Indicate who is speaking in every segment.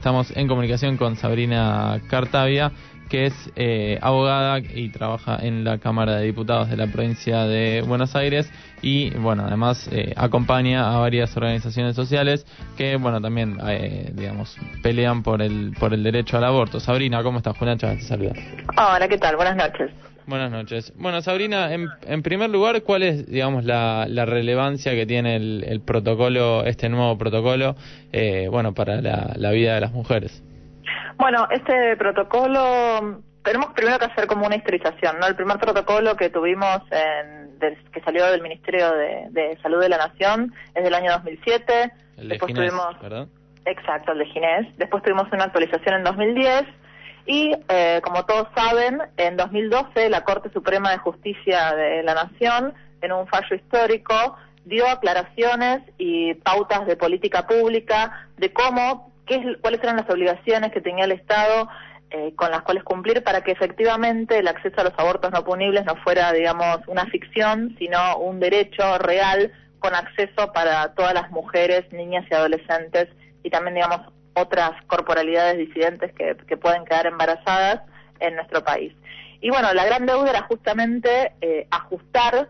Speaker 1: Estamos en comunicación con Sabrina Cartavia, que es abogada y trabaja en la Cámara de Diputados de la provincia de Buenos Aires y, bueno, además acompaña a varias organizaciones sociales que, bueno, también, digamos, pelean por el derecho al aborto. Sabrina, ¿cómo estás? Julián Chávez te saluda.
Speaker 2: Hola, ¿qué tal? Buenas noches.
Speaker 1: Buenas noches. Bueno, Sabrina, en primer lugar, ¿cuál es, digamos, la relevancia que tiene el protocolo, este nuevo protocolo, bueno, para la vida de las mujeres?
Speaker 2: Bueno, este protocolo, tenemos primero que hacer como una historización, ¿no? El primer protocolo que tuvimos, que salió del Ministerio de Salud de la Nación, es del año 2007.
Speaker 1: El
Speaker 2: Después
Speaker 1: de Ginés,
Speaker 2: tuvimos,
Speaker 1: ¿verdad?
Speaker 2: Exacto, el de Ginés. Después tuvimos una actualización en 2010. Y, como todos saben, en 2012 la Corte Suprema de Justicia de la Nación, en un fallo histórico, dio aclaraciones y pautas de política pública de cuáles eran las obligaciones que tenía el Estado con las cuales cumplir para que efectivamente el acceso a los abortos no punibles no fuera, digamos, una ficción, sino un derecho real con acceso para todas las mujeres, niñas y adolescentes y también, digamos, otras corporalidades disidentes que pueden quedar embarazadas en nuestro país. Y bueno, la gran deuda era justamente ajustar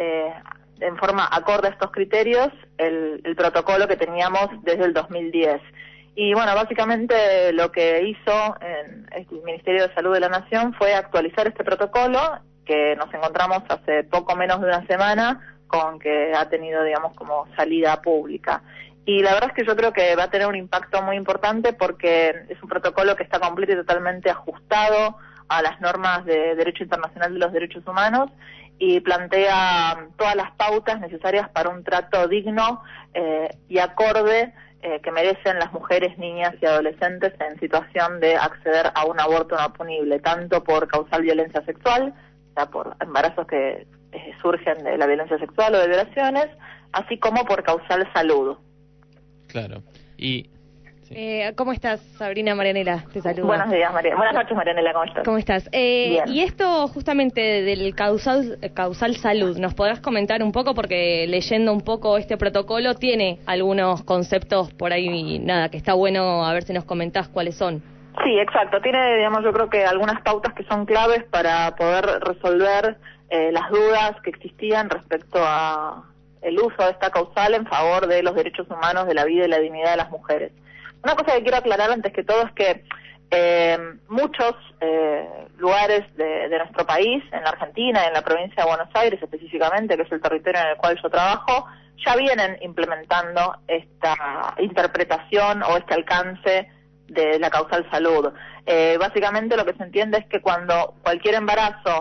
Speaker 2: en forma acorde a estos criterios el protocolo que teníamos desde el 2010. Y bueno, básicamente lo que hizo el Ministerio de Salud de la Nación fue actualizar este protocolo, que nos encontramos hace poco menos de una semana con que ha tenido, digamos, como salida pública. Y la verdad es que yo creo que va a tener un impacto muy importante porque es un protocolo que está completo y totalmente ajustado a las normas de Derecho Internacional de los Derechos Humanos y plantea todas las pautas necesarias para un trato digno y acorde que merecen las mujeres, niñas y adolescentes en situación de acceder a un aborto no punible, tanto por causal violencia sexual, o sea, por embarazos que surgen de la violencia sexual o de violaciones, así como por causal salud.
Speaker 1: Claro. Y sí.
Speaker 3: ¿Cómo estás, Sabrina? Marianela, te saludo.
Speaker 2: Buenos días, María. Buenas noches, Marianela, ¿cómo estás?
Speaker 3: ¿Cómo estás?
Speaker 2: Bien.
Speaker 3: Y esto justamente del causal salud, ¿nos podrás comentar un poco? Porque leyendo un poco este protocolo tiene algunos conceptos por ahí, nada, que está bueno a ver si nos comentás cuáles son.
Speaker 2: Sí, exacto. Tiene, digamos, yo creo que algunas pautas que son claves para poder resolver las dudas que existían respecto a el uso de esta causal en favor de los derechos humanos, de la vida y la dignidad de las mujeres. Una cosa que quiero aclarar antes que todo es que muchos lugares de nuestro país, en la Argentina, en la provincia de Buenos Aires específicamente, que es el territorio en el cual yo trabajo, ya vienen implementando esta interpretación o este alcance de la causal salud. Básicamente lo que se entiende es que cuando cualquier embarazo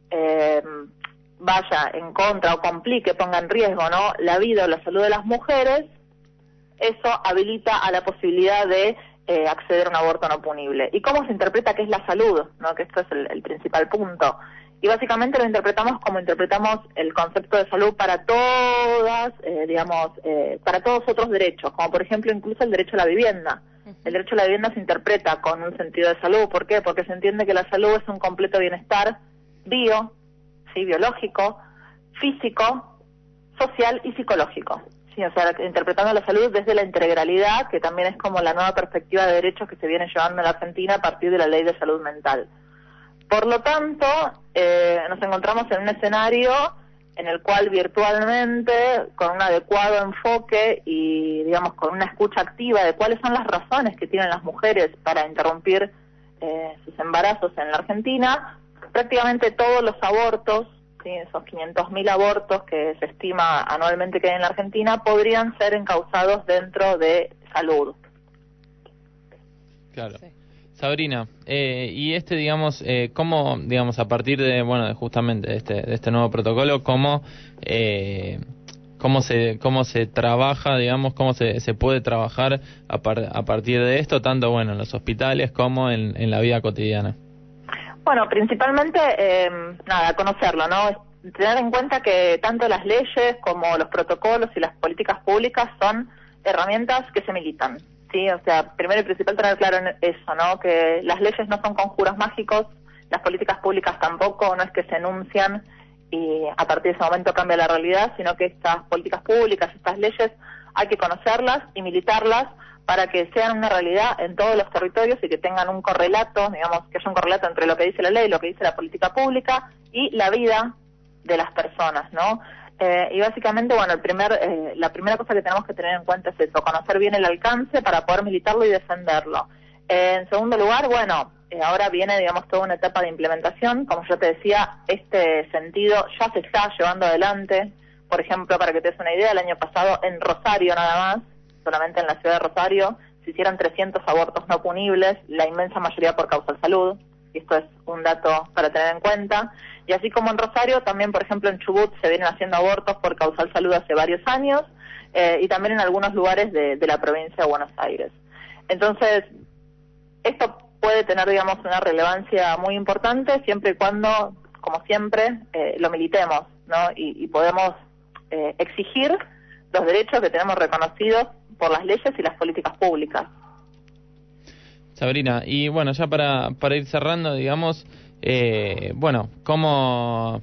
Speaker 2: vaya en contra o complique, ponga en riesgo, ¿no?, la vida o la salud de las mujeres, eso habilita a la posibilidad de acceder a un aborto no punible. ¿Y cómo se interpreta qué es la salud?, ¿no?, que esto es el principal punto. Y básicamente lo interpretamos como interpretamos el concepto de salud para todas, para todos otros derechos, como por ejemplo incluso el derecho a la vivienda. El derecho a la vivienda se interpreta con un sentido de salud. ¿Por qué? Porque se entiende que la salud es un completo bienestar biológico, físico, social y psicológico. Sí, o sea, interpretando la salud desde la integralidad, que también es como la nueva perspectiva de derechos que se viene llevando en la Argentina a partir de la Ley de Salud Mental. Por lo tanto, nos encontramos en un escenario en el cual virtualmente, con un adecuado enfoque y, digamos, con una escucha activa de cuáles son las razones que tienen las mujeres para interrumpir sus embarazos en la Argentina, prácticamente todos los abortos, ¿sí?, esos 500.000 abortos que se estima anualmente que hay en la Argentina, podrían ser encausados dentro de salud.
Speaker 1: Claro. Sí. Sabrina, y digamos, ¿cómo, digamos, a partir de, bueno, justamente de este nuevo protocolo, cómo se trabaja, digamos, cómo se puede trabajar a partir de esto, tanto, bueno, en los hospitales como en la vida cotidiana?
Speaker 2: Bueno, principalmente, conocerlo, ¿no? Tener en cuenta que tanto las leyes como los protocolos y las políticas públicas son herramientas que se militan, ¿sí? O sea, primero y principal tener claro en eso, ¿no? Que las leyes no son conjuros mágicos, las políticas públicas tampoco, no es que se enuncian y a partir de ese momento cambia la realidad, sino que estas políticas públicas, estas leyes, hay que conocerlas y militarlas para que sean una realidad en todos los territorios y que tengan un correlato, digamos, que haya un correlato entre lo que dice la ley, lo que dice la política pública y la vida de las personas, ¿no? Y básicamente, bueno, la primera cosa que tenemos que tener en cuenta es eso, conocer bien el alcance para poder militarlo y defenderlo. En segundo lugar, bueno, ahora viene, digamos, toda una etapa de implementación. Como yo te decía, este sentido ya se está llevando adelante. Por ejemplo, para que te des una idea, el año pasado en Rosario nada más, solamente en la ciudad de Rosario, se hicieron 300 abortos no punibles, la inmensa mayoría por causal salud, y esto es un dato para tener en cuenta. Y así como en Rosario, también, por ejemplo, en Chubut se vienen haciendo abortos por causal salud hace varios años, y también en algunos lugares de la provincia de Buenos Aires. Entonces, esto puede tener, digamos, una relevancia muy importante siempre y cuando, como siempre, lo militemos, ¿no? Y podemos exigir los derechos que tenemos reconocidos por las leyes y las políticas públicas.
Speaker 1: Sabrina, y bueno, ya para ir cerrando, digamos, bueno, ¿cómo,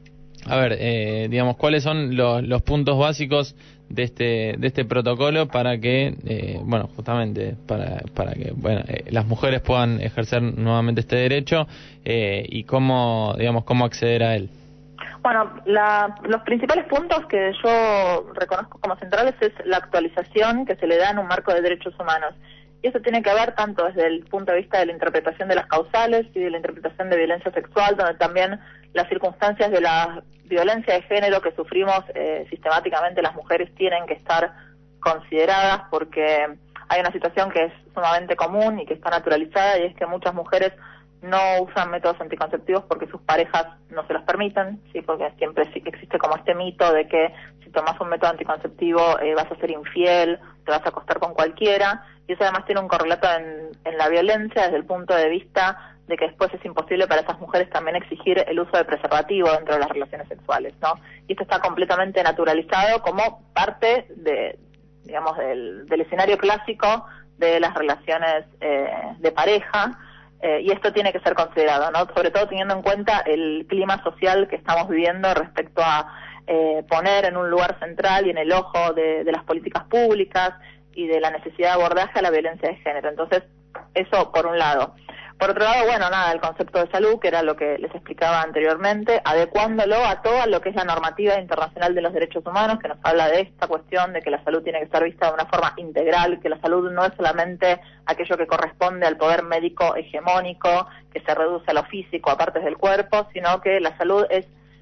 Speaker 1: digamos, cuáles son los puntos básicos de este protocolo para que, bueno, justamente para que, bueno, las mujeres puedan ejercer nuevamente este derecho, y cómo, digamos, cómo acceder a él?
Speaker 2: Bueno, los principales puntos que yo reconozco como centrales es la actualización que se le da en un marco de derechos humanos. Y eso tiene que ver tanto desde el punto de vista de la interpretación de las causales y de la interpretación de violencia sexual, donde también las circunstancias de la violencia de género que sufrimos sistemáticamente las mujeres tienen que estar consideradas, porque hay una situación que es sumamente común y que está naturalizada, y es que muchas mujeres no usan métodos anticonceptivos porque sus parejas no se los permiten, sí, porque siempre existe como este mito de que si tomas un método anticonceptivo vas a ser infiel, te vas a acostar con cualquiera, y eso además tiene un correlato en la violencia desde el punto de vista de que después es imposible para esas mujeres también exigir el uso de preservativo dentro de las relaciones sexuales, ¿no? Y esto está completamente naturalizado como parte de, digamos, del escenario clásico de las relaciones de pareja. Y esto tiene que ser considerado, ¿no? Sobre todo teniendo en cuenta el clima social que estamos viviendo respecto a poner en un lugar central y en el ojo de las políticas públicas y de la necesidad de abordaje a la violencia de género. Entonces, eso por un lado. Por otro lado, bueno, nada, el concepto de salud, que era lo que les explicaba anteriormente, adecuándolo a todo lo que es la normativa internacional de los derechos humanos, que nos habla de esta cuestión de que la salud tiene que estar vista de una forma integral, que la salud no es solamente aquello que corresponde al poder médico hegemónico, que se reduce a lo físico, a partes del cuerpo, sino que la salud es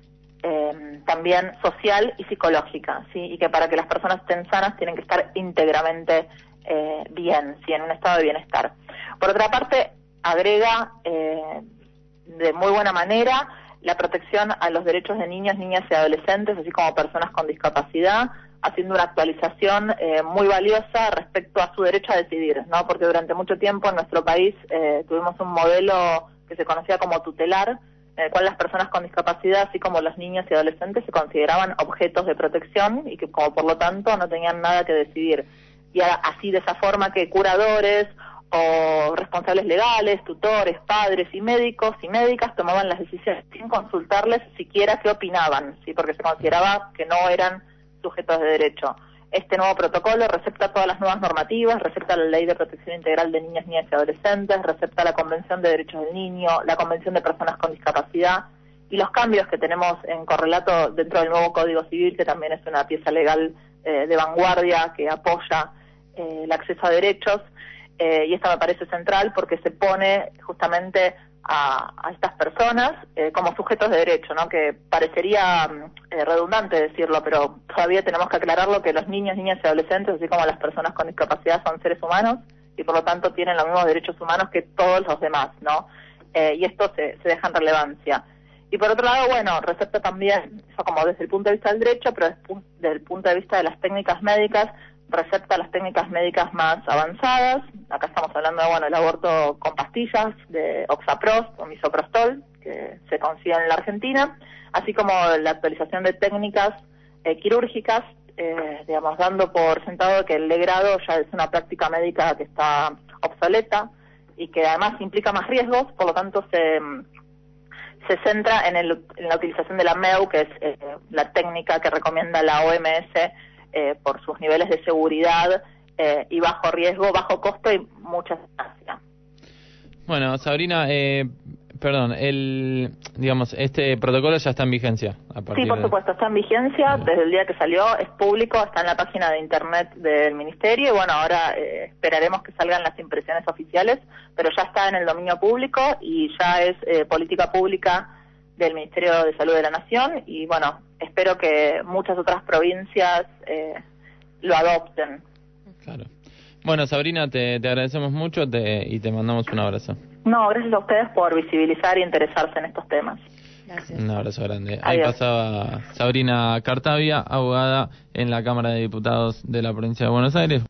Speaker 2: también social y psicológica, ¿sí? Y que para que las personas estén sanas tienen que estar íntegramente bien, ¿sí? En un estado de bienestar. Por otra parte, agrega de muy buena manera la protección a los derechos de niños, niñas y adolescentes, así como personas con discapacidad, haciendo una actualización muy valiosa respecto a su derecho a decidir, ¿no? Porque durante mucho tiempo en nuestro país tuvimos un modelo que se conocía como tutelar, en el cual las personas con discapacidad, así como los niños y adolescentes, se consideraban objetos de protección y que como por lo tanto no tenían nada que decidir. Y así de esa forma que curadores o responsables legales, tutores, padres y médicos y médicas tomaban las decisiones sin consultarles siquiera qué opinaban, ¿sí? Porque se consideraba que no eran sujetos de derecho. Este nuevo protocolo recepta todas las nuevas normativas, recepta la Ley de Protección Integral de Niñas, Niñas y Adolescentes, recepta la Convención de Derechos del Niño, la Convención de Personas con Discapacidad y los cambios que tenemos en correlato dentro del nuevo Código Civil, que también es una pieza legal de vanguardia que apoya el acceso a derechos. Y esto me parece central porque se pone justamente a estas personas como sujetos de derecho, ¿no? Que parecería redundante decirlo, pero todavía tenemos que aclararlo, que los niños, niñas y adolescentes, así como las personas con discapacidad, son seres humanos y por lo tanto tienen los mismos derechos humanos que todos los demás, ¿no? Y esto se deja en relevancia. Y por otro lado, bueno, recepta también, eso como desde el punto de vista del derecho, pero desde el punto de vista de las técnicas médicas, recepta las técnicas médicas más avanzadas. Acá estamos hablando de, bueno, el aborto con pastillas de Oxaprost o Misoprostol, que se consigue en la Argentina, así como la actualización de técnicas quirúrgicas, digamos, dando por sentado que el legrado ya es una práctica médica que está obsoleta y que además implica más riesgos, por lo tanto se centra en la utilización de la MEU, que es la técnica que recomienda la OMS por sus niveles de seguridad y bajo riesgo, bajo costo y mucha eficacia.
Speaker 1: Bueno, Sabrina, perdón, este protocolo ya está en vigencia.
Speaker 2: Sí, por supuesto, está en vigencia desde el día que salió, es público, está en la página de internet del Ministerio y bueno, ahora esperaremos que salgan las impresiones oficiales, pero ya está en el dominio público y ya es política pública del Ministerio de Salud de la Nación y bueno, espero que muchas otras provincias lo adopten.
Speaker 1: Claro. Bueno, Sabrina, te agradecemos mucho y te mandamos un abrazo.
Speaker 2: No, gracias a ustedes por visibilizar y interesarse en estos temas.
Speaker 3: Gracias.
Speaker 1: Un abrazo grande.
Speaker 2: Adiós.
Speaker 1: Ahí pasaba Sabrina Cartavia, abogada en la Cámara de Diputados de la provincia de Buenos Aires.